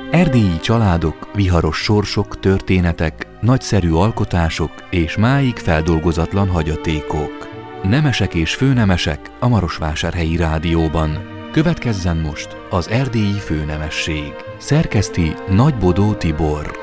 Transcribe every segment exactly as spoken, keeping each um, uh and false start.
Erdélyi családok, viharos sorsok, történetek, nagyszerű alkotások és máig feldolgozatlan hagyatékok. Nemesek és főnemesek a Marosvásárhelyi Rádióban. Következzen most az erdélyi főnemesség. Szerkeszti Nagybodó Tibor.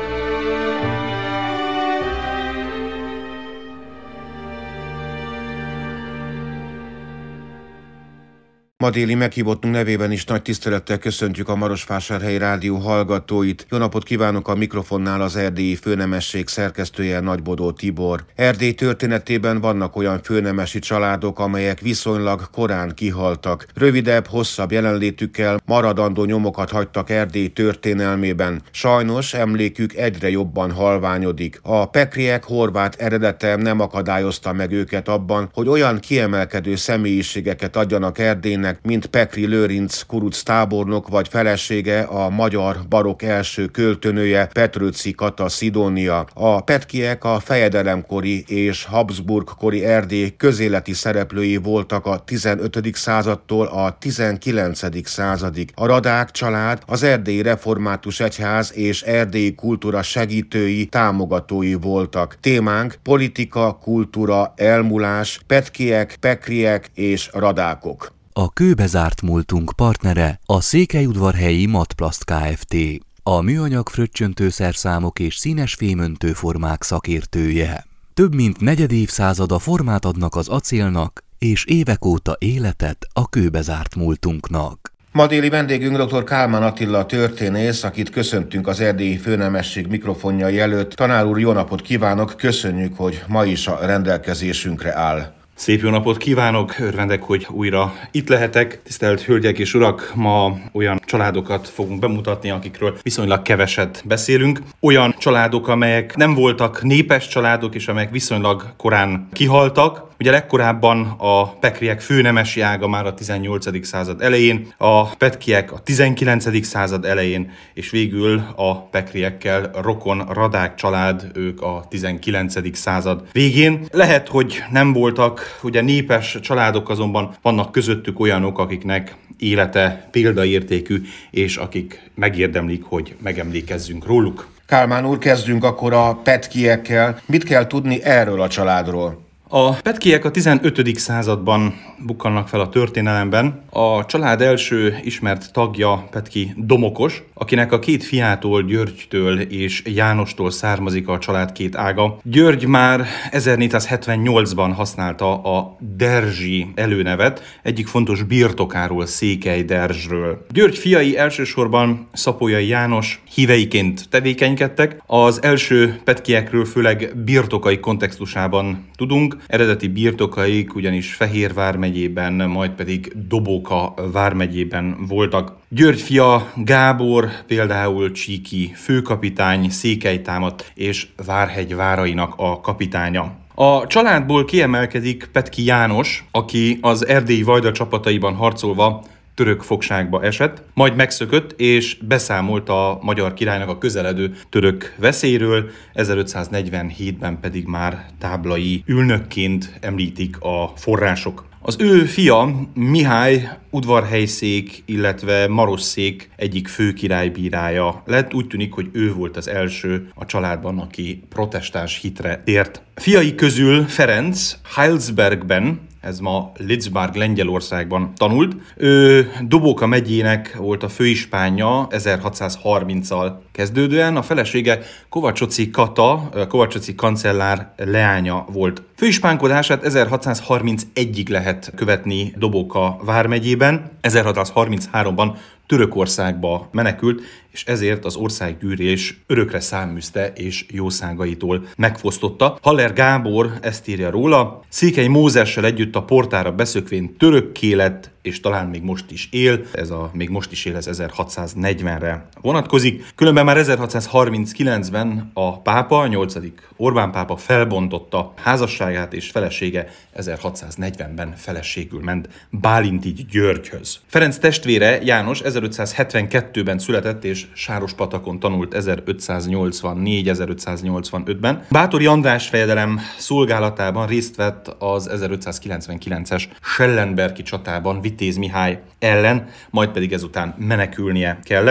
Ma déli meghívottunk nevében is nagy tisztelettel köszöntjük a Marosvásárhelyi Rádió hallgatóit. Jó napot kívánok, a mikrofonnál az erdélyi főnemesség szerkesztője Nagybodó Tibor. Erdély történetében vannak olyan főnemesi családok, amelyek viszonylag korán kihaltak. Rövidebb, hosszabb jelenlétükkel maradandó nyomokat hagytak Erdély történelmében. Sajnos emlékük egyre jobban halványodik. A pekriek horvát eredete nem akadályozta meg őket abban, hogy olyan kiemelkedő személyiségeket adjanak Erdélynek, mint Pekri Lőrinc kuruc tábornok vagy felesége, a magyar barokk első költőnője, Petrőczy Kata Szidónia. A petkiek a fejedelemkori és Habsburg-kori Erdély közéleti szereplői voltak a tizenötödik századtól a tizenkilencedik századig. A Radák család az erdélyi református egyház és erdélyi kultúra segítői, támogatói voltak. Témánk politika, kultúra, elmúlás, petkiek, pekriek és radákok. A kőbe zárt múltunk partnere a Székelyudvarhelyi Matplast Kft. A műanyag fröccsöntőszerszámok és színes fémöntő formák szakértője. Több mint negyed évszázada formát adnak az acélnak, és évek óta életet a kőbe zárt múltunknak. Ma déli vendégünk dr. Kálmán Attila történész, akit köszöntünk az erdélyi főnemesség mikrofonjai előtt. Tanár úr, jó napot kívánok, köszönjük, hogy ma is a rendelkezésünkre áll. Szép jó napot kívánok, örvendek, hogy újra itt lehetek. Tisztelt hölgyek és urak, ma olyan családokat fogunk bemutatni, akikről viszonylag keveset beszélünk. Olyan családok, amelyek nem voltak népes családok, és amelyek viszonylag korán kihaltak. Ugye legkorábban a pekriek főnemesi ága már a tizennyolcadik század elején, a petkiek a tizenkilencedik század elején, és végül a pekriekkel rokon Radák család, ők a tizenkilencedik század végén. Lehet, hogy nem voltak ugye népes családok, azonban vannak közöttük olyanok, akiknek élete példaértékű, és akik megérdemlik, hogy megemlékezzünk róluk. Kálmán úr, kezdjünk akkor a petkiekkel. Mit kell tudni erről a családról? A petkiek a tizenötödik században bukkannak fel a történelemben. A család első ismert tagja Petki Domokos, akinek a két fiától, Györgytől és Jánostól származik a család két ága. György már ezernégyszázhetvennyolcban használta a Derzsi előnevet, egyik fontos birtokáról, Székelyderzsről. György fiai elsősorban Szapolyai János híveiként tevékenykedtek. Az első petkiekről főleg birtokai kontextusában tudunk. Eredeti birtokaik ugyanis Fehér vármegyében, majd pedig Dobóka vármegyében voltak. György fia Gábor például csíki főkapitány, Székelytámat és Várhegy várainak a kapitánya. A családból kiemelkedik Petki János, aki az erdélyi Vajda csapataiban harcolva török fogságba esett, majd megszökött és beszámolt a magyar királynak a közeledő török veszélyről, ezerötszáznegyvenhétben pedig már táblai ülnökként említik a források. Az ő fia Mihály udvarhelyszék, illetve Marosszék egyik főkirálybírája lett. Úgy tűnik, hogy ő volt az első a családban, aki protestáns hitre tért. Fiai közül Ferenc Heilsbergben, ez ma Lidzbarg Lengyelországban tanult. Ő Dobóka megyének volt a főispánja ezerhatszázharminccal kezdődően, a felesége Kovácsoczy Kata, Kovácsoczy kancellár leánya volt. Főispánkodását ezerhatszázharmincegyig lehet követni Dobóka vármegyében, ezerhatszázharmincháromban Törökországba menekült, és ezért az országgyűlés örökre száműzte és jószágaitól megfosztotta. Haller Gábor ezt írja róla: Székely Mózessel együtt a portára beszökvén törökké lett, és talán még most is él. Ez a még most is él, ez ezerhatszáznegyvenre vonatkozik. Különben már ezerhatszázharminckilencben a pápa, a nyolcadik Orbán pápa felbontotta házasságát, és felesége ezerhatszáznegyvenben feleségül ment Bálinti Györgyhöz. Ferenc testvére János ezerötszázhetvenkettőben született, és Sárospatakon tanult ezerötszáznyolcvannégy ezerötszáznyolcvanötben. Báthori András fejedelem szolgálatában részt vett az ezerötszázkilencvenkilences Schellenbergi csatában Vitéz Mihály ellen, majd pedig ezután menekülnie kellett.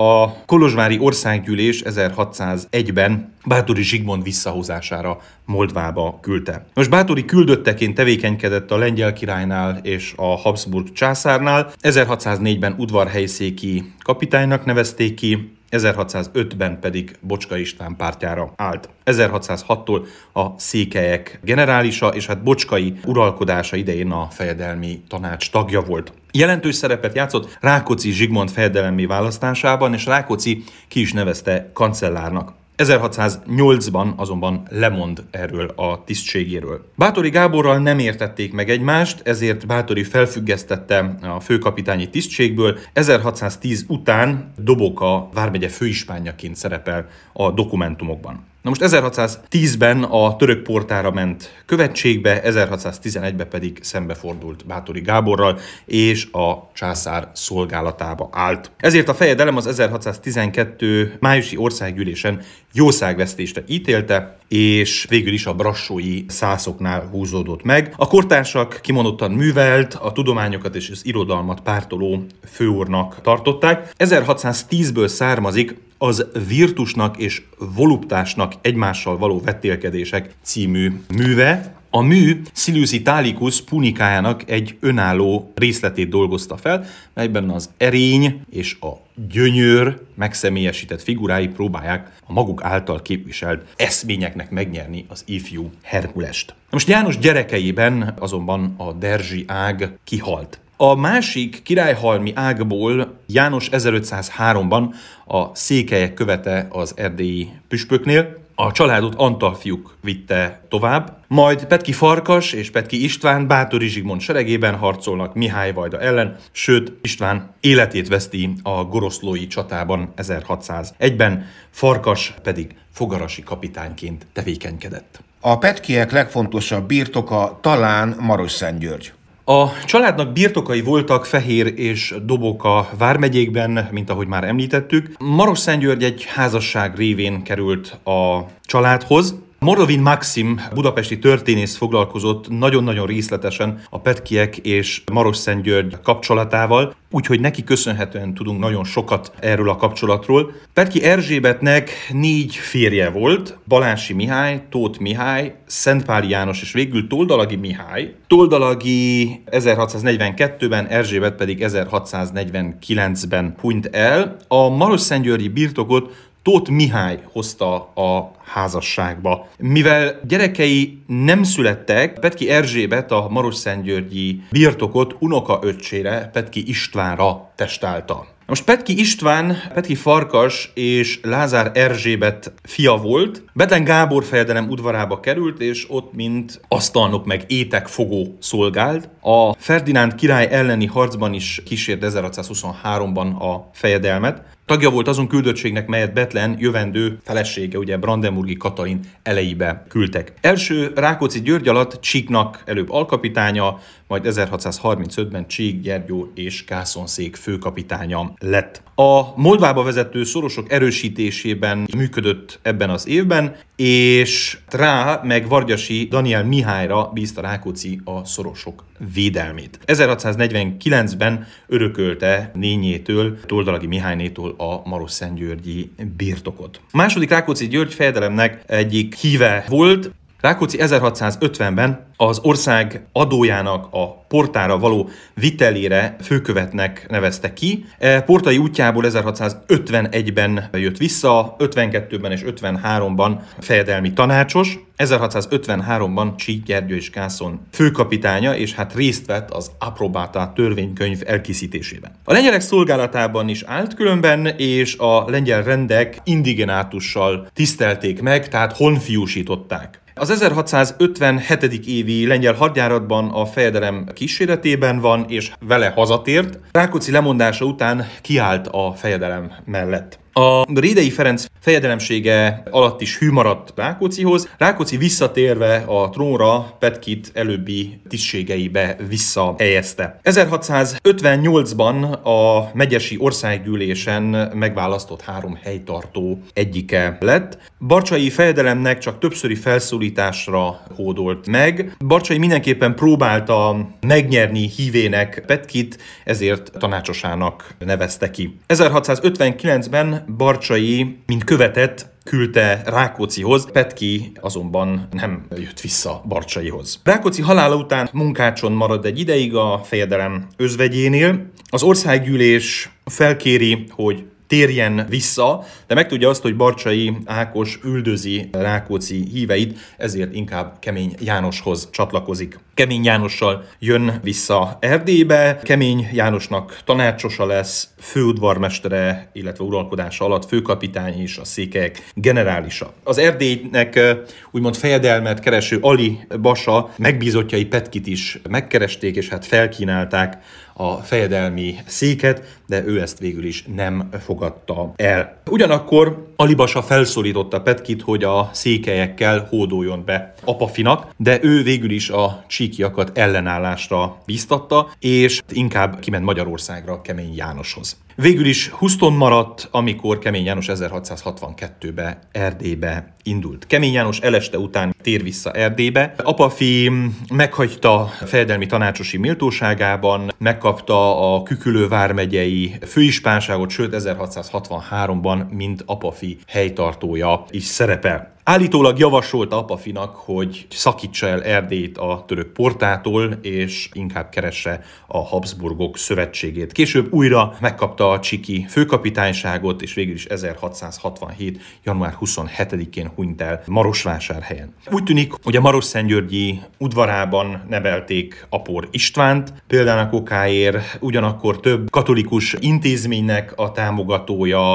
A kolozsvári országgyűlés ezerhatszázegyben Báthory Zsigmond visszahozására Moldvába küldte. Most Báthory küldötteként tevékenykedett a lengyel királynál és a Habsburg császárnál, ezerhatszáznégyben udvarhelyszéki kapitánynak nevezték ki, ezerhatszázötben pedig Bocska István pártjára állt. ezerhatszázhattól a székelyek generálisa, és hát Bocskai uralkodása idején a fejedelmi tanács tagja volt. Jelentős szerepet játszott Rákóczi Zsigmond fejedelmi választásában, és Rákóczi ki is nevezte kancellárnak. ezerhatszáznyolcban azonban lemond erről a tisztségéről. Báthory Gáborral nem értették meg egymást, ezért Báthory felfüggesztette a főkapitányi tisztségből. ezerhatszáztíz után Doboka vármegye főispánjaként szerepel a dokumentumokban. Na most ezerhatszáztízben a török portára ment követségbe, ezerhatszáztizenegyben pedig szembefordult Báthory Gáborral, és a császár szolgálatába állt. Ezért a fejedelem az ezerhatszáztizenkettő májusi országgyűlésen jószágvesztésre ítélte, és végül is a brassói szászoknál húzódott meg. A kortársak kimondottan művelt, a tudományokat és az irodalmat pártoló főúrnak tartották. ezerhatszáztízből származik az Virtusnak és Voluptásnak egymással való vetélkedések című műve. A mű Silius Italicus punikájának egy önálló részletét dolgozta fel, melyben az erény és a gyönyör megszemélyesített figurái próbálják a maguk által képviselt eszményeknek megnyerni az ifjú Herkulest. Most János gyerekeiben azonban a derzsi ág kihalt. A másik királyhalmi ágból János ezerötszázháromban a székelyek követe az erdélyi püspöknél, a családot Antal fiúk vitte tovább, majd Petki Farkas és Petki István Báthory Zsigmond seregében harcolnak Mihály vajda ellen, sőt István életét veszti a goroszlói csatában ezerhatszázegyben, Farkas pedig fogarasi kapitányként tevékenykedett. A Petkiek legfontosabb birtoka talán Marosszentgyörgy. A családnak birtokai voltak Fehér és Doboka vármegyékben, mint ahogy már említettük. Marosszentgyörgy egy házasság révén került a családhoz. Moravin Maxim budapesti történész foglalkozott nagyon-nagyon részletesen a Petkiek és Marosszentgyörgy kapcsolatával, úgyhogy neki köszönhetően tudunk nagyon sokat erről a kapcsolatról. Petki Erzsébetnek négy férje volt: Balási Mihály, Tóth Mihály, Szentpáli János és végül Toldalagi Mihály. Toldalagi ezerhatszáznegyvenkettőben, Erzsébet pedig ezerhatszáznegyvenkilencben hunyt el. A marosszentgyörgyi birtokot Tóth Mihály hozta a házasságba. Mivel gyerekei nem születtek, Petki Erzsébet a marosszentgyörgyi birtokot unokaöccsére, Petki Istvánra testálta. Most Petki István, Petki Farkas és Lázár Erzsébet fia volt. Bethlen Gábor fejedelem udvarába került, és ott mint asztalnok meg étekfogó szolgált. A Ferdinánd király elleni harcban is kísért ezerhatszázhuszonháromban a fejedelmet. Tagja volt azon küldöttségnek, melyet Bethlen jövendő felesége, ugye Brandenburgi Katalin elejébe küldtek. Első Rákóczi György alatt Csíknak előbb alkapitánya, majd ezerhatszázharmincötben Csík, Gyergyó és Kászonszék főkapitánya lett. A Moldvába vezető szorosok erősítésében működött ebben az évben, és rá meg Vargyasi Daniel Mihályra bízta Rákóczi a szorosok védelmét. ezerhatszáznegyvenkilencben örökölte nényétől, Toldalagi Mihálynétól a marosszentgyörgyi birtokot. A második Rákóczi György fejedelemnek egyik híve volt. Rákóczi ezerhatszázötvenben az ország adójának a portára való vitelére főkövetnek nevezte ki. Portai útjából ezerhatszázötvenegyben jött vissza, ötvenkettőben és ötvenháromban fejedelmi tanácsos, ezerhatszázötvenháromban Csík, Gyergyó és Kászon főkapitánya, és hát részt vett az Approbata törvénykönyv elkészítésében. A lengyelek szolgálatában is állt különben, és a lengyel rendek indigenátussal tisztelték meg, tehát honfiúsították. Az ezerhatszázötvenhetedik évi lengyel hadjáratban a fejedelem kíséretében van, és vele hazatért. Rákóczi lemondása után kiállt a fejedelem mellett. A Rédei Ferenc fejedelemsége alatt is hű maradt Rákóczihoz. Rákóczi visszatérve a trónra Petkit előbbi tisztségeibe visszahelyezte. ezerhatszázötvennyolcban a megyesi országgyűlésen megválasztott három helytartó egyike lett. Barcsay fejedelemnek csak többszöri felszólításra hódolt meg. Barcsay mindenképpen próbálta megnyerni hívének Petkit, ezért tanácsosának nevezte ki. ezerhatszázötvenkilencben Barcsay, mint követett, küldte Rákóczihoz, Petki azonban nem jött vissza Barcsayhoz. Rákóczi halála után munkácson marad egy ideig a fejedelem özvegyénél. Az országgyűlés felkéri, hogy térjen vissza, de megtudja azt, hogy Barcsay Ákos üldözi Rákóczi híveit, ezért inkább Kemény Jánoshoz csatlakozik. Kemény Jánossal jön vissza Erdélybe, Kemény Jánosnak tanácsosa lesz, főudvarmestere, illetve uralkodása alatt főkapitány és a székelyek generálisa. Az Erdélynek úgymond fejedelmet kereső Ali Basa megbízottjai Petkit is megkeresték, és hát felkínálták a fejedelmi széket, de ő ezt végül is nem fogadta el. Ugyanakkor Ali Basa felszólította Petkit, hogy a székelyekkel hódoljon be Apafinak, de ő végül is a csíkiakat ellenállásra bíztatta, és inkább kiment Magyarországra Kemény Jánoshoz. Végül is Huszton maradt, amikor Kemény János ezerhatszázhatvankettőben Erdélybe indult. Kemény János eleste után tér vissza Erdélybe. Apafi meghagyta fejedelmi tanácsosi méltóságában, megkapta a Kükülő vármegyei főispánságot, sőt ezerhatszázhatvanháromban mint Apafi helytartója is szerepel. Állítólag javasolta Apafinak, hogy szakítsa el Erdélyt a török portától, és inkább keresse a Habsburgok szövetségét. Később újra megkapta a csíki főkapitányságot, és végül is ezerhatszázhatvanhét. január huszonhetedikén hunyt el Marosvásárhelyen. Úgy tűnik, hogy a marosszentgyörgyi udvarában nevelték Apor Istvánt, példának okáért, ugyanakkor több katolikus intézménynek a támogatója,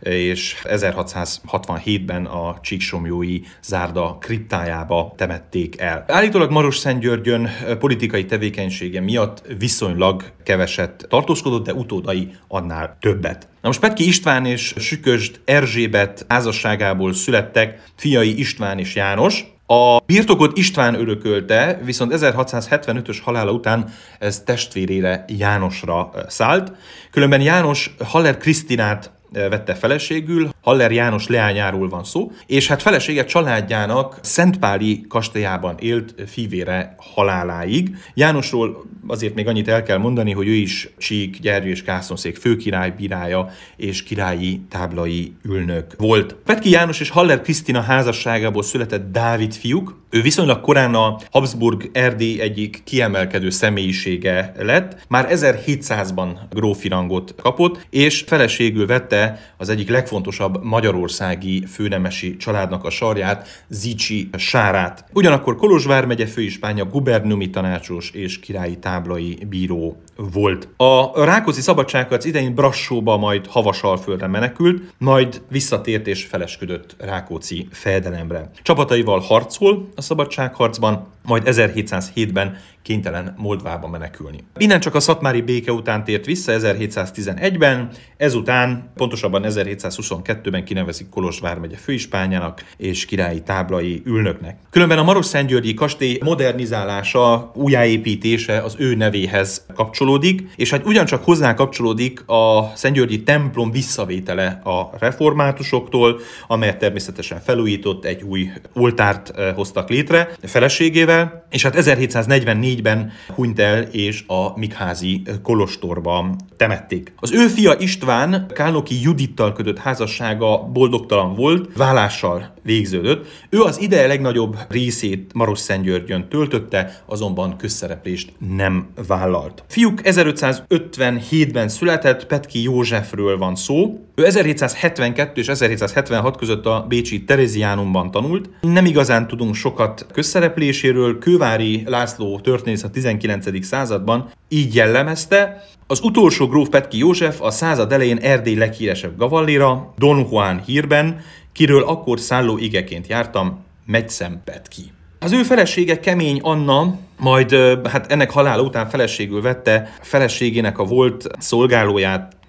és ezerhatszázhatvanhétben a csíksomlyói zárda kriptájába temették el. Állítólag Marosszentgyörgyön politikai tevékenysége miatt viszonylag keveset tartózkodott, de utódai annál többet. Na most Petki István és Sükösd Erzsébet házasságából születtek fiai István és János. A birtokot István örökölte, viszont ezerhatszázhetvenötös halála után ez testvérére Jánosra szállt. Különben János Haller Krisztinát vette feleségül, Haller János leányáról van szó, és hát felesége családjának szentpáli kastélyában élt fivére haláláig. Jánosról azért még annyit el kell mondani, hogy ő is Csík, Gyergyő és Kászonszék főkirály bírája és királyi táblai ülnök volt. Petki János és Haller Krisztina házasságából született Dávid fiúk. Ő viszonylag korán a Habsburg Erdély egyik kiemelkedő személyisége lett, már ezerhétszázban grófi rangot kapott, és feleségül vette az egyik legfontosabb magyarországi főnemesi családnak a sarját, Zichy Sárát. Ugyanakkor Kolozs vármegye főispánja, guberniumi tanácsos és királyi táblai bíró volt. A rákóczi szabadságharc idején Brassóba, majd Havasalföldre menekült, majd visszatért és felesküdött Rákóczi fejedelemre. Csapataival harcol a szabadságharcban, majd ezerhétszázhétben kénytelen Moldvába menekülni. Innen csak a szatmári béke után tért vissza ezerhétszáztizenegyben, ezután pontosabban ezerhétszázhuszonkettőben kinevezik Kolozs vármegye főispánjának és királyi táblai ülnöknek. Különben a marosszentgyörgyi kastély modernizálása, újjáépítése az ő nevéhez kapcsolódik, és hát ugyancsak hozzá kapcsolódik a szentgyörgyi templom visszavétele a reformátusoktól, amelyet természetesen felújított, egy új oltárt hoztak létre feleségével, és hát ezerhétszáznegyvennégyben hunyt el, és a Mikházi kolostorba temették. Az ő fia István Kálnoki Judittal kötött házassága boldogtalan volt, válással végződött. Ő az ideje legnagyobb részét Marosszentgyörgyön töltötte, azonban közszereplést nem vállalt. Fiúk ezerötszázötvenhétben született, Petki Józsefről van szó. Ő ezerhétszázhetvenkettő és ezerhétszázhetvenhat között a bécsi Tereziánumban tanult. Nem igazán tudunk sokat közszerepléséről, Kővári László történész a tizenkilencedik században így jellemezte: az utolsó gróf Petki József a század elején Erdély leghíresebb gavalléra, Don Juan hírben, kiről akkor szálló igeként jártam, Megyszem Petki. Az ő felesége Kemény Anna majd hát ennek halála után feleségül vette feleségének a volt szolgálóját,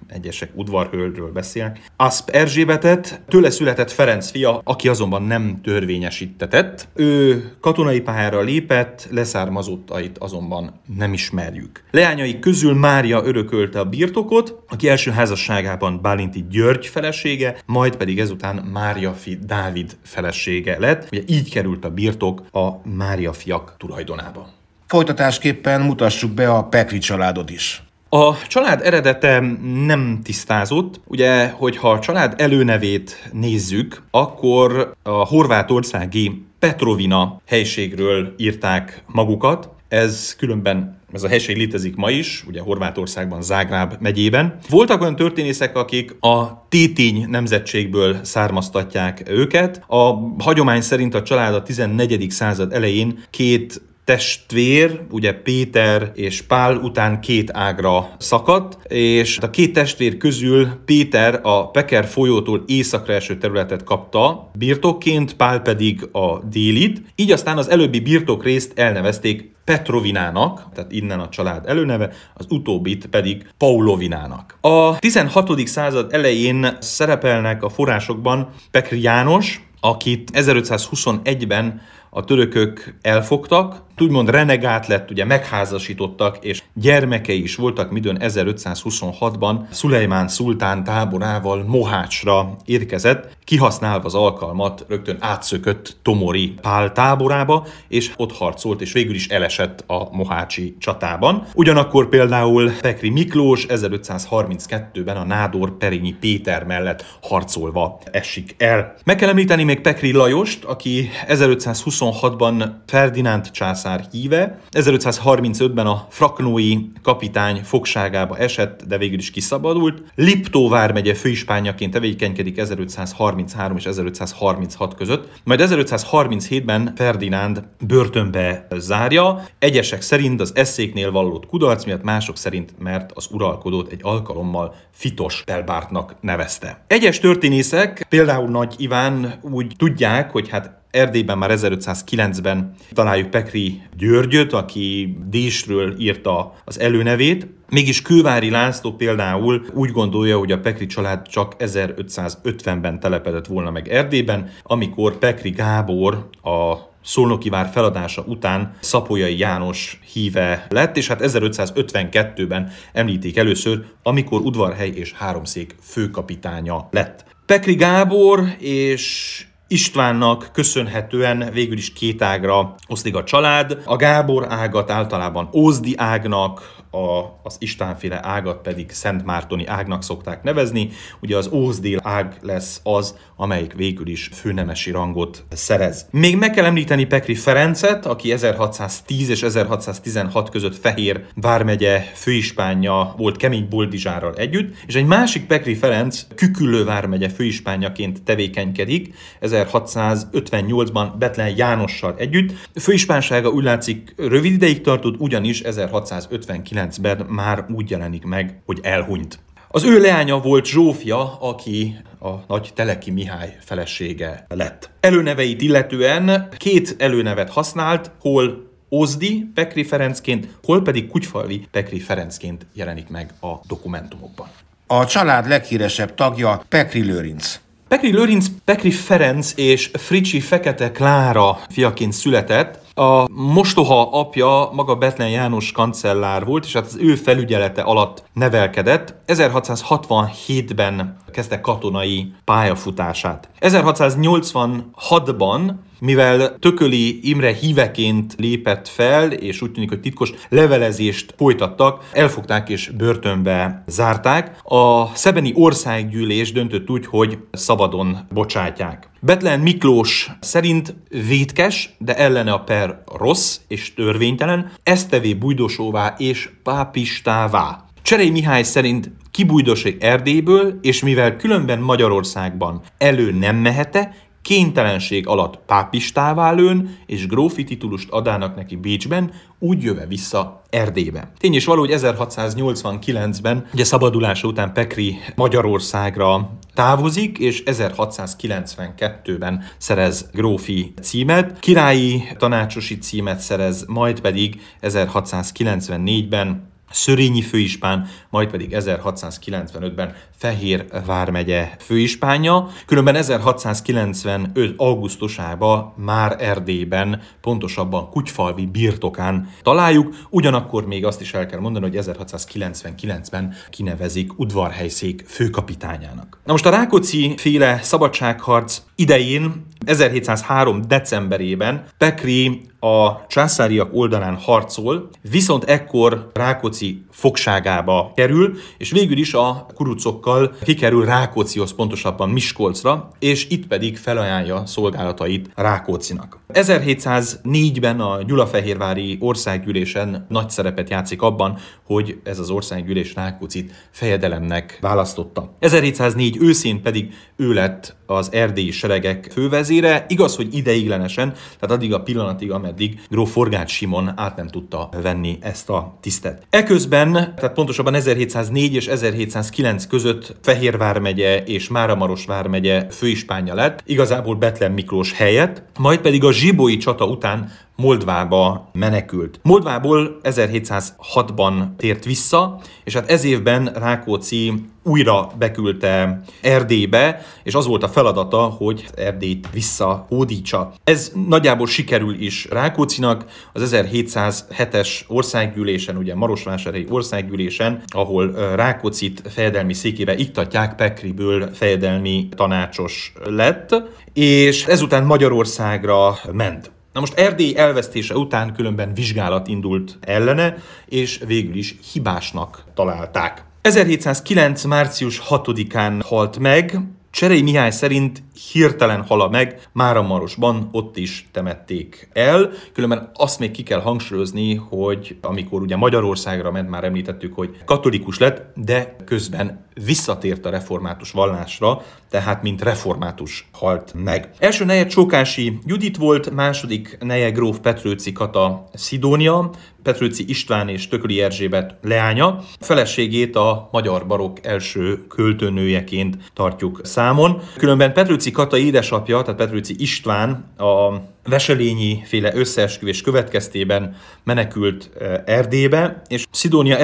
egyesek udvarhölgyről beszélnek, Aszp Erzsébetet, tőle született Ferenc fia, aki azonban nem törvényesítetett. Ő katonai pályára lépett, leszármazottait azonban nem ismerjük. Leányai közül Mária örökölte a birtokot, aki első házasságában Bálinti György felesége, majd pedig ezután Mária fi Dávid felesége lett. Ugye így került a birtok a Mária fiak tulajdonába. Folytatásképpen mutassuk be a Pekry családot is. A család eredete nem tisztázott. Ugye, hogyha a család előnevét nézzük, akkor a horvátországi Petrovina helységről írták magukat. Ez különben, ez a helység létezik ma is, ugye Horvátországban, Zágráb megyében. Voltak olyan történészek, akik a tétény nemzetségből származtatják őket. A hagyomány szerint a család a tizennegyedik század elején két testvér, ugye Péter és Pál után két ágra szakadt, és a két testvér közül Péter a Peker folyótól északra eső területet kapta birtokként, Pál pedig a délit. Így aztán az előbbi birtokrészt elnevezték Petrovinának, tehát innen a család előneve, az utóbbit pedig Paulovinának. A tizenhatodik század elején szerepelnek a forrásokban Pekry János, akit ezerötszázhuszonegyben a törökök elfogtak, úgymond renegát lett, ugye megházasítottak, és gyermekei is voltak, midőn ezerötszázhuszonhatban Szulejmán szultán táborával Mohácsra érkezett, kihasználva az alkalmat rögtön átszökött Tomori Pál táborába, és ott harcolt, és végül is elesett a mohácsi csatában. Ugyanakkor például Pekry Miklós ezerötszázharminckettőben a nádor Perényi Péter mellett harcolva esik el. Meg kell említeni még Pekry Lajost, aki ezerötszázhuszonhatban Ferdinánd császár híve, ezerötszázharmincötben a fraknói kapitány fogságába esett, de végül is kiszabadult. Liptó vármegye főispányaként tevékenykedik ezerötszázharminchárom és ezerötszázharminchat között, majd ezerötszázharminchétben Ferdinánd börtönbe zárja. Egyesek szerint az eszéknél vallott kudarc miatt, mások szerint mert az uralkodót egy alkalommal Fitos Pelbártnak nevezte. Egyes történészek, például Nagy Iván úgy tudják, hogy hát Erdélyben már ezerötszázkilencben találjuk Pekry Györgyöt, aki Désről írta az előnevét. Mégis Kővári László például úgy gondolja, hogy a Pekry család csak ezerötszázötvenben telepedett volna meg Erdélyben, amikor Pekry Gábor a Szolnoki vár feladása után Szapolyai János híve lett, és hát ezerötszázötvenkettőben említik először, amikor udvarhely és háromszék főkapitánya lett. Pekry Gábor és Istvánnak köszönhetően végül is két ágra oszlik a család. A Gábor ágat általában Ózdi ágnak, a, az Istvánféle ágat pedig Szent Mártoni ágnak szokták nevezni. Ugye az Ózdél ág lesz az, amelyik végül is főnemesi rangot szerez. Még meg kell említeni Pekry Ferencet, aki ezerhatszáztíz és ezerhatszáztizenhat között Fehér vármegye főispánja volt Kemény Boldizsárral együtt, és egy másik Pekry Ferenc Küküllő vármegye főispányaként tevékenykedik ezerhatszázötvennyolcban Bethlen Jánossal együtt. Főispánsága úgy látszik rövid ideig tartott, ugyanis ezerhatszázötvenkilencben már úgy jelenik meg, hogy elhunyt. Az ő leánya volt Zsófia, aki a nagy Teleki Mihály felesége lett. Előneveit illetően két előnevet használt, hol Ózdi Pekry Ferencként, hol pedig Kutyfalvi Pekry Ferencként jelenik meg a dokumentumokban. A család leghíresebb tagja Pekry Lőrinc. Pekry Lőrinc Pekry Ferenc és Fricsi Fekete Klára fiaként született. A mostoha apja maga Bethlen János kancellár volt, és hát az ő felügyelete alatt nevelkedett. ezerhatszázhatvanhétben kezdte katonai pályafutását. ezerhatszáznyolcvanhatban, mivel Tököli Imre híveként lépett fel, és úgy tűnik, hogy titkos levelezést folytattak, elfogták és börtönbe zárták. A szebeni országgyűlés döntött úgy, hogy szabadon bocsátják. Bethlen Miklós szerint vétkes, de ellene a per rossz és törvénytelen, ezt tevé bujdosóvá és pápistává. Cserély Mihály szerint kibújdosé Erdélyből, és mivel különben Magyarországban elő nem mehete, kénytelenség alatt pápistává lőn, és grófi titulust adának neki Bécsben, úgy jöve vissza Erdélybe. Tény is való, hogy ezerhatszáznyolcvankilencben, ugye szabadulása után Pekry Magyarországra távozik, és ezerhatszázkilencvenkettőben szerez grófi címet, királyi tanácsosi címet szerez, majd pedig ezerhatszázkilencvennégyben Szörényi főispán, majd pedig ezerhatszázkilencvenötben Fehér vármegye főispánja. Különben ezerhatszázkilencvenöt augusztusában már Erdélyben, pontosabban Kutyfalvi birtokán találjuk, ugyanakkor még azt is el kell mondani, hogy ezerhatszázkilencvenkilencben kinevezik udvarhelyszék főkapitányának. Na most a Rákóczi féle szabadságharc idején, ezerhétszázhárom decemberében Pekry a császáriak oldalán harcol, viszont ekkor Rákóczi fogságába kerül, és végül is a kurucokkal kikerül Rákóczihoz, pontosabban Miskolcra, és itt pedig felajánlja szolgálatait Rákóczinak. ezerhétszáznégyben a gyulafehérvári országgyűlésen nagy szerepet játszik abban, hogy ez az országgyűlés Rákóczit fejedelemnek választotta. ezerhétszáznégy őszén pedig ő lett az erdélyi seregek fővezére, igaz, hogy ideiglenesen, tehát addig a pillanatig, ameddig gróf Forgács Simon át nem tudta venni ezt a tisztet. Eközben, tehát pontosabban ezerhétszáznégy és ezerhétszázkilenc között Fehér vármegye és Máramaros vármegye főispánja lett, igazából Bethlen Miklós helyett, majd pedig a zsibói csata után Moldvába menekült. Moldvából ezerhétszázhatban tért vissza, és hát ez évben Rákóczi újra beküldte Erdélybe, és az volt a feladata, hogy Erdélyt visszahódítsa. Ez nagyjából sikerül is Rákóczinak. Az ezerhétszázhetes országgyűlésen, ugye Marosvásárhelyi országgyűlésen, ahol Rákóczit fejedelmi székébe iktatják, Pekryből fejedelmi tanácsos lett, és ezután Magyarországra ment. Na most Erdély elvesztése után különben vizsgálat indult ellene, és végül is hibásnak találták. ezerhétszázkilenc március hatodikán halt meg, Cserei Mihály szerint hirtelen hala meg, Máramarosban ott is temették el. Különben azt még ki kell hangsúlyozni, hogy amikor ugye Magyarországra ment, már említettük, hogy katolikus lett, de közben visszatért a református vallásra, tehát mint református halt meg. Első neje Csókási Judit volt, második neje gróf Petrőci Kata Szidónia, Petrőci István és Tököli Erzsébet leánya. Feleségét a magyar barokk első költőnőjeként tartjuk számon. Különben Petrőci Kata édesapja, tehát Petrőci István a Veselényi féle összeesküvés következtében menekült Erdélybe, és Szidónia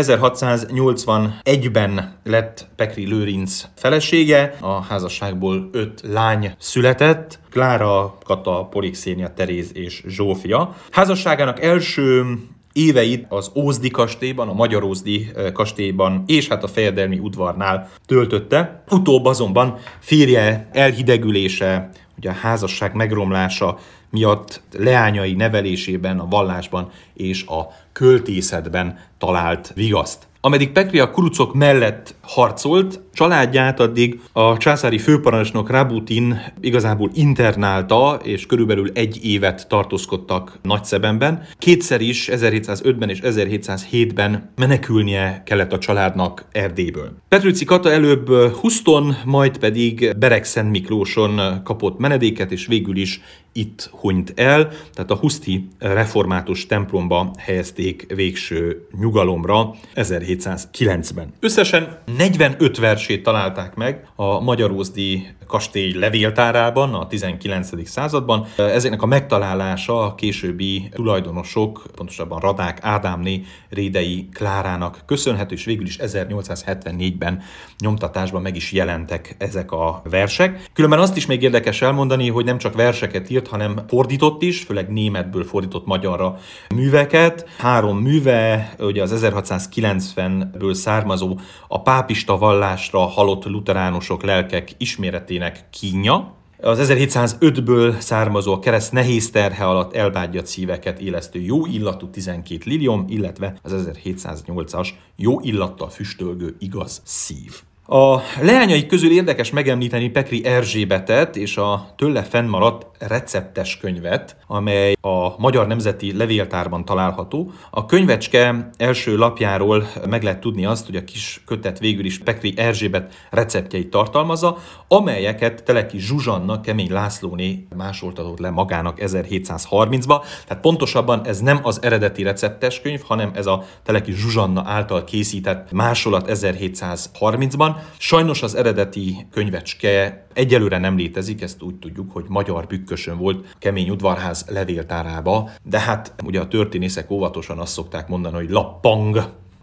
ezerhatszáznyolcvanegyben lett Pekry Lőrinc felesége, a házasságból öt lány született, Klára, Kata, Polixénia, Teréz és Zsófia. Házasságának első éveit az Ózdi kastélyban, a Magyarózdi kastélyban és hát a fejedelmi udvarnál töltötte. Utóbb azonban férje elhidegülése, ugye a házasság megromlása miatt leányai nevelésében, a vallásban és a költészetben talált vigaszt. Ameddig Pekry a kurucok mellett harcolt, családját addig a császári főparancsnok Rabutin igazából internálta, és körülbelül egy évet tartózkodtak Nagyszebenben. Kétszer is, ezerhétszázötben és ezerhétszázhétben menekülnie kellett a családnak Erdélyből. Petrőci Kata előbb Huszton, majd pedig Beregszentmiklóson kapott menedéket, és végül is itt hunyt el, tehát a huszti református templomba helyezték végső nyugalomra ezerhétszázkilencben. Összesen negyvenöt versét találták meg a Magyarózdi kastély levéltárában a tizenkilencedik században. Ezeknek a megtalálása a későbbi tulajdonosok, pontosabban Radák Ádámné Rédei Klárának köszönhető, és végül is ezernyolcszázhetvennégyben nyomtatásban meg is jelentek ezek a versek. Különben azt is még érdekes elmondani, hogy nem csak verseket írt, hanem fordított is, főleg németből fordított magyarra műveket. Három műve, ugye az ezerhatszázkilencvenből származó A pápista vallásra halott luteránusok lelkek isméretének kínja, az ezerhétszázötből származó A kereszt nehéz terhe alatt elbágyat szíveket élesztő jó illatú tizenkét liliom, illetve az ezerhétszáznyolcas Jó illattal füstölgő igaz szív. A leányai közül érdekes megemlíteni Pekry Erzsébetet és a tőle fennmaradt receptes könyvet, amely a Magyar Nemzeti Levéltárban található. A könyvecske első lapjáról meg lehet tudni azt, hogy a kis kötet végül is Pekry Erzsébet receptjeit tartalmazza, amelyeket Teleki Zsuzsanna Kemény Lászlóné másoltatott le magának ezerhétszázharmincban. Tehát pontosabban ez nem az eredeti receptes könyv, hanem ez a Teleki Zsuzsanna által készített másolat ezerhétszázharmincban. Sajnos az eredeti könyvecske egyelőre nem létezik, ezt úgy tudjuk, hogy magyar bükkösön volt Kemény udvarház levéltárába, de hát ugye a történészek óvatosan azt szokták mondani, hogy lappang.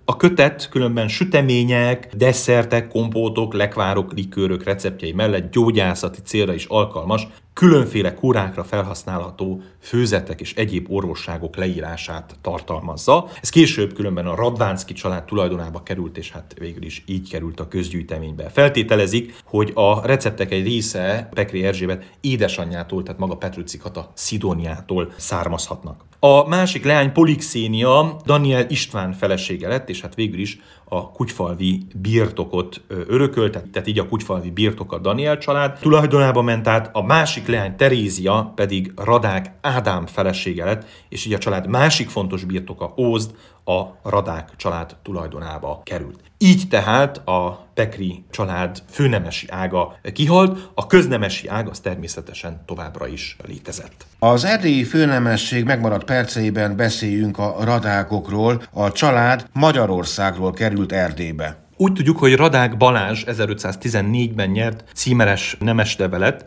A kötet különben sütemények, desszertek, kompótok, lekvárok, likőrök receptjei mellett gyógyászati célra is alkalmas, különféle kurákra felhasználható főzetek és egyéb orvosságok leírását tartalmazza. Ez később különben a Radvánszky család tulajdonába került, és hát végül is így került a közgyűjteménybe. Feltételezik, hogy a receptek egy része Pekry Erzsébet édesanyjától, tehát maga Petőci Kata Szidóniától származhatnak. A másik leány, Polixénia, Daniel István felesége lett, és hát végül is a kutyfalvi birtokot örökölt, tehát így a kutyfalvi birtok a Daniel család tulajdonába ment át, a másik leány, Terézia pedig Radák Ádám felesége lett, és így a család másik fontos birtoka, Ózd, a Radák család tulajdonába került. Így tehát a Pekry család főnemesi ága kihalt, a köznemesi ág az természetesen továbbra is létezett. Az erdélyi főnemesség megmaradt perceiben beszéljünk a Radákokról. A család Magyarországról került Erdélybe. Úgy tudjuk, hogy Radák Balázs ezerötszáztizennégyben nyert címeres nemeslevelet,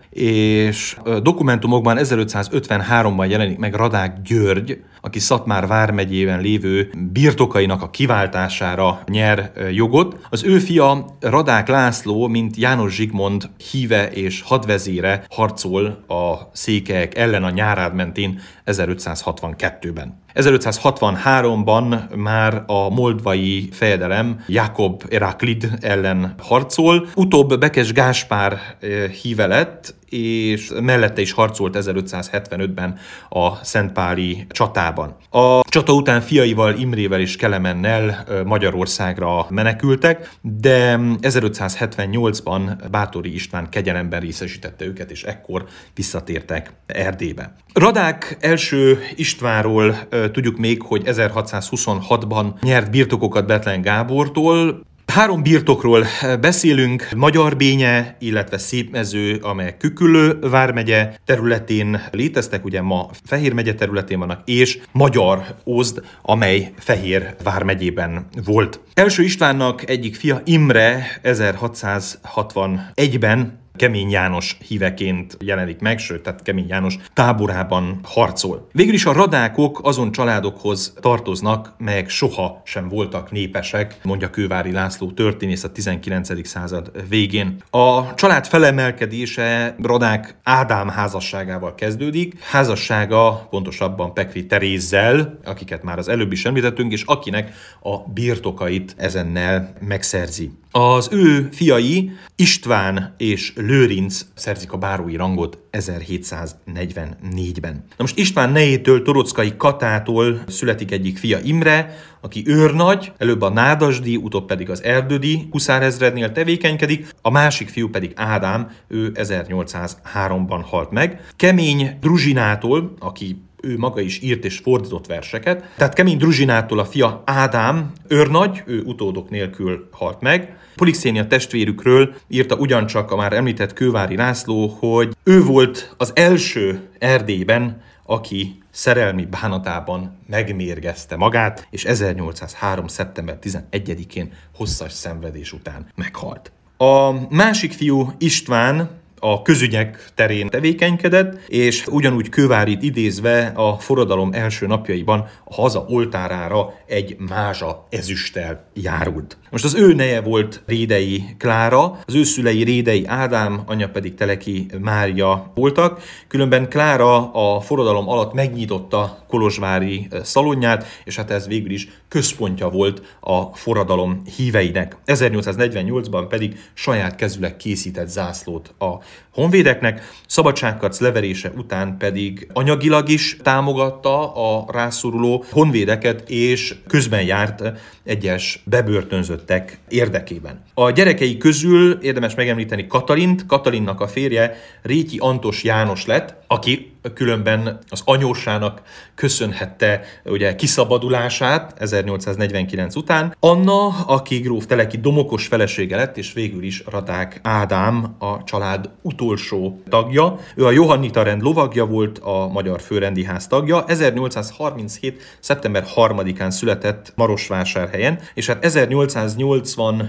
és dokumentumokban ezerötszázötvenháromban jelenik meg Radák György, aki Szatmár vármegyében lévő birtokainak a kiváltására nyer jogot. Az ő fia Radák László, mint János Zsigmond híve és hadvezére harcol a székelyek ellen a Nyárád mentén ezerötszázhatvankettőben. ezerötszázhatvanháromban már a moldvai fejedelem Jákob Eraklid ellen harcol, utóbb Bekes Gáspár híve lett, és mellette is harcolt ezerötszázhetvenötben a szentpáli csatában. A csata után fiaival, Imrével és Kelemennel Magyarországra menekültek, de ezerötszázhetvennyolcban Báthori István kegyelemben részesítette őket, és ekkor visszatértek Erdélybe. Radák első Istvánról tudjuk még, hogy ezerhatszázhuszonhatban nyert birtokokat Bethlen Gábortól. Három birtokról beszélünk, Magyarbénye, illetve Szépmező, amelyek Küküllő vármegye területén léteztek, ugye ma Fehér megye területén vannak, és Magyar Ózd, amely Fehér vármegyében volt. Első Istvánnak egyik fia, Imre, ezerhatszázhatvanegyben Kemény János híveként jelenik meg, sőt, tehát Kemény János táborában harcol. Végül is a Radákok azon családokhoz tartoznak, melyek soha sem voltak népesek, mondja Kővári László történész a tizenkilencedik század végén. A család felemelkedése Radák Ádám házasságával kezdődik. Házassága pontosabban Pekry Terézzel, akiket már az előbb is említettünk, és akinek a birtokait ezennel megszerzi. Az ő fiai, István és Lőrinc szerzik a bárói rangot ezerhétszáznegyvennégyben. Na most István nejétől, Torockai Katától születik egyik fia, Imre, aki őrnagy, előbb a nádasdi, utóbb pedig az erdődi huszárezrednél tevékenykedik, a másik fiú pedig Ádám, ő ezernyolcszázháromban halt meg. Kemény Druzsinától, aki ő maga is írt és fordított verseket. Tehát Kemény Druzsinától a fia, Ádám őrnagy, ő utódok nélkül halt meg. Polixénia testvérükről írta ugyancsak a már említett Kővári László, hogy ő volt az első Erdélyben, aki szerelmi bánatában megmérgezte magát, és ezernyolcszázhárom. szeptember tizenegyedikén hosszas szenvedés után meghalt. A másik fiú, István, a közügyek terén tevékenykedett, és ugyanúgy Kővárit idézve a forradalom első napjaiban a haza oltárára egy mázsa ezüsttel járult. Most az ő neje volt Rédei Klára, az ő szülei Rédei Ádám, anyja pedig Teleki Mária voltak, különben Klára a forradalom alatt megnyitotta kolozsvári szalonját, és hát ez végül is központja volt a forradalom híveinek. ezernyolcszáznegyvennyolcban pedig saját kezűleg készített zászlót a honvédeknek, szabadságharc leverése után pedig anyagilag is támogatta a rászoruló honvédeket, és közben járt egyes bebörtönzöttek érdekében. A gyerekei közül érdemes megemlíteni Katalint, Katalinnak a férje Rétyi Antos János lett, aki különben az anyósának köszönhette ugye kiszabadulását ezernyolcszáznegyvenkilenc után. Anna, aki gróf Teleki Domokos felesége lett, és végül is Radák Ádám a család utolsó tagja. Ő a Johannita rend lovagja volt, a Magyar Főrendi Ház tagja. ezernyolcszázharminchét. szeptember harmadikán született Marosvásárhelyen, és hát ezernyolcszáznyolcvan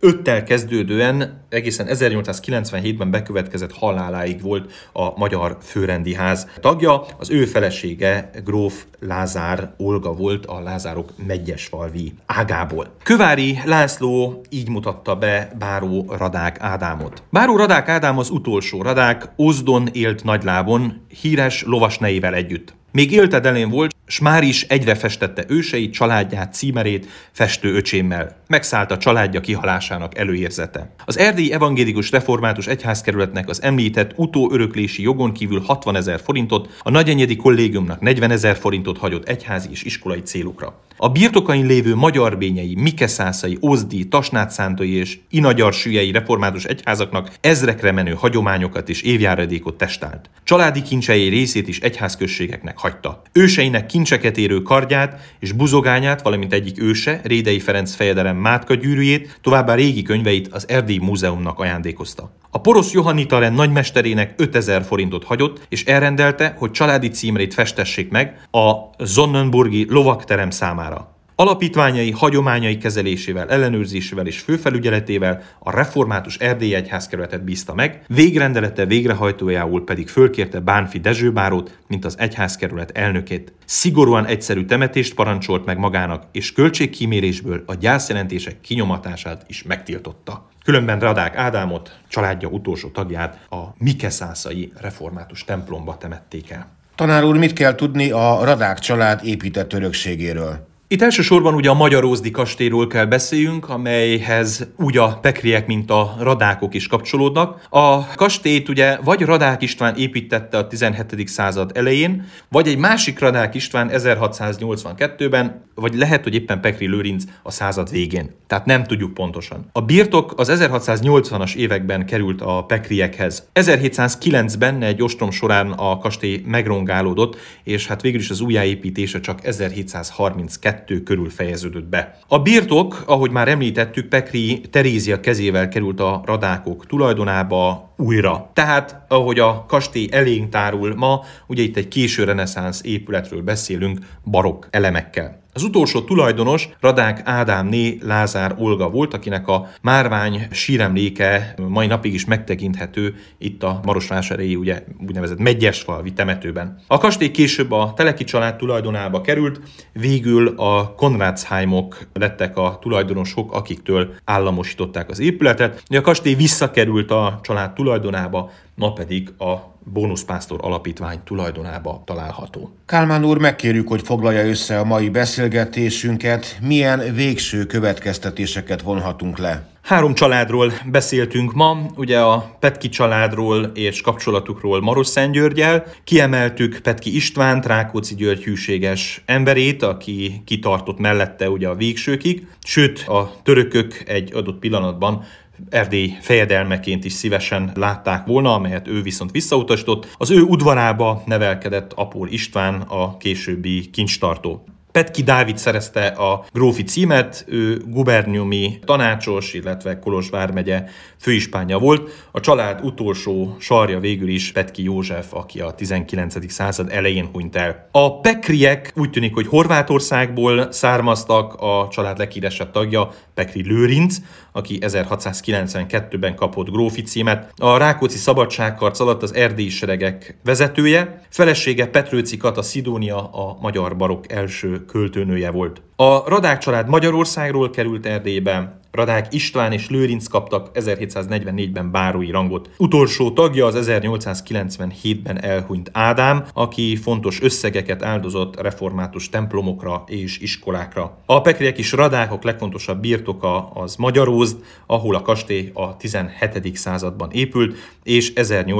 öttel kezdődően egészen ezernyolcszázkilencvenhétben bekövetkezett haláláig volt a Magyar Főrendi Ház tagja. Az ő felesége gróf Lázár Olga volt a Lázárok megyesfalvi ágából. Kövári László így mutatta be Báró Radák Ádámot. Báró Radák Ádám az utolsó Radák, Ózdon élt Nagylábon, híres lovas nejével együtt. Még éltedelén volt, s már is egyre festette őseit, családját, címerét festő öcsémmel. Megszállt a családja kihalásának előérzete. Az erdélyi evangélikus református egyházkerületnek az említett utóöröklési jogon kívül hatvanezer forintot, a Nagyenyedi kollégiumnak negyvenezer forintot hagyott egyházi és iskolai célukra. A birtokain lévő magyarbényei, mikeszászai, ózdi, tasnátszántói és inagyarsülyei református egyházaknak ezrekre menő hagyományokat és évjáradékot testált. Családi kincsei részét is egyházközségeknek hagyta. Őseinek kincseket érő kardját és buzogányát, valamint egyik őse, Rédei Ferenc fejedelem mátka gyűrűjét, továbbá régi könyveit az Erdélyi Múzeumnak ajándékozta. A porosz Johannita rend nagymesterének ötezer forintot hagyott, és elrendelte, hogy családi címrét festessék meg a Sonnenburgi lovakterem számára. Alapítványai, hagyományai kezelésével, ellenőrzésével és főfelügyeletével a református erdélyi egyházkerületet bízta meg, végrendelete végrehajtójául pedig fölkérte Bánffy Dezső bárót, mint az egyházkerület elnökét. Szigorúan egyszerű temetést parancsolt meg magának, és költségkímérésből a gyászjelentések kinyomatását is megtiltotta. Különben Radák Ádámot, családja utolsó tagját a mikeszászai református templomba temették el. Tanár úr, mit kell tudni a Radák család épített örökségéről? Itt elsősorban ugye a Magyarózdi kastélyról kell beszéljünk, amelyhez úgy a pekriek, mint a radákok is kapcsolódnak. A kastélyt ugye vagy Radák István építette a tizenhetedik század elején, vagy egy másik Radák István ezerhatszáznyolcvankettőben, vagy lehet, hogy éppen Pekry Lőrinc a század végén. Tehát nem tudjuk pontosan. A birtok az ezerhatszáznyolcvanas években került a pekriekhez. ezerhétszázkilencben egy ostrom során a kastély megrongálódott, és hát végül is az újjáépítése csak ezerhétszázharminckettő körül fejeződött be. A birtok, ahogy már említettük, Pekry Terézia kezével került a radákok tulajdonába újra. Tehát, ahogy a kastély elénk tárul ma, ugye itt egy késő reneszánsz épületről beszélünk barokk elemekkel. Az utolsó tulajdonos Radák Ádámné Lázár Olga volt, akinek a márvány síremléke mai napig is megtekinthető itt a marosvásárhelyi ugye úgynevezett megyesfalvi temetőben. A kastély később a Teleki család tulajdonába került, végül a Konrádsheimok lettek a tulajdonosok, akiktől államosították az épületet. A kastély visszakerült a család tulajdonába, ma pedig a Bónuszpásztor Alapítvány tulajdonába található. Kálmán úr, megkérjük, hogy foglalja össze a mai beszélgetésünket. Milyen végső következtetéseket vonhatunk le? Három családról beszéltünk ma, ugye a Petky családról és kapcsolatukról Marosszentgyörggyel. Kiemeltük Petky Istvánt, Rákóczi György hűséges emberét, aki kitartott mellette ugye a végsőkig, sőt a törökök egy adott pillanatban Erdély fejedelmeként is szívesen látták volna, amelyet ő viszont visszautasított. Az ő udvarába nevelkedett Apól István, a későbbi kincstartó. Petky Dávid szerezte a grófi címet, ő guberniumi tanácsos, illetve Kolozs vármegye főispánja volt. A család utolsó sarja végül is Petky József, aki a tizenkilencedik század elején hunyt el. A pekriek úgy tűnik, hogy Horvátországból származtak, a család leghíresebb tagja Pekry Lőrinc, aki ezerhatszázkilencvenkettőben kapott grófi címet. A rákóczi szabadságharc alatt az erdélyi seregek vezetője, felesége Petrőci Kata Szidónia a magyar barokk első költőnője volt. A Radák család Magyarországról került Erdélybe, Radák István és Lőrinc kaptak ezerhétszáznegyvennégyben bárói rangot. Utolsó tagja az ezernyolcszázkilencvenhétben elhunyt Ádám, aki fontos összegeket áldozott református templomokra és iskolákra. A pekriek és radákok legfontosabb birtoka az Magyarózd, ahol a kastély a tizenhetedik században épült, és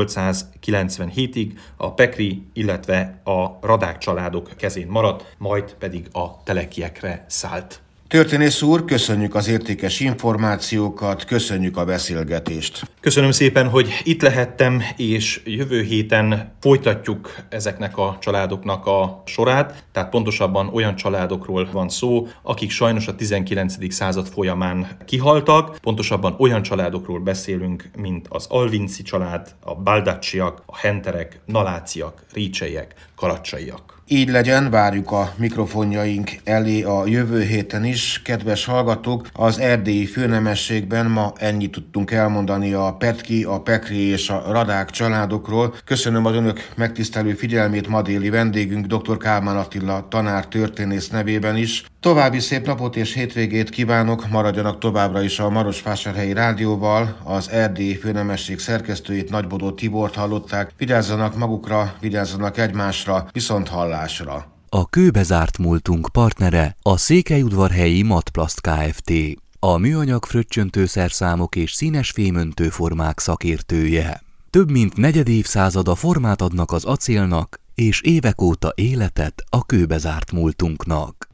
ezernyolcszázkilencvenhétig a pekri, illetve a Radák családok kezén maradt, majd pedig a telekiekre szállt. Történész úr, köszönjük az értékes információkat, köszönjük a beszélgetést. Köszönöm szépen, hogy itt lehettem, és jövő héten folytatjuk ezeknek a családoknak a sorát, tehát pontosabban olyan családokról van szó, akik sajnos a tizenkilencedik század folyamán kihaltak, pontosabban olyan családokról beszélünk, mint az Alvinci család, a Baldacciak, a Henterek, Naláciak, Rícseiek, Kalacsaiak. Így legyen, várjuk a mikrofonjaink elé a jövő héten is. Kedves hallgatók, az erdélyi főnemességben ma ennyit tudtunk elmondani a Petki, a Pekri és a Radák családokról. Köszönöm az önök megtisztelő figyelmét ma déli vendégünk, dr. Kálmán Attila tanár történész nevében is. További szép napot és hétvégét kívánok, maradjanak továbbra is a Marosvásárhelyi Rádióval, az erdélyi főnemesség szerkesztőjét, Nagybodó Tibort hallották. Vigyázzanak magukra, vigyázzanak egymásra, viszont hallásra. A kőbezárt múltunk partnere a Székelyudvarhelyi Matplast Kft. A műanyag fröccsöntőszerszámok és színes fémöntő formák szakértője. Több mint negyed évszázada formát adnak az acélnak, és évek óta életet a kőbezárt múltunknak.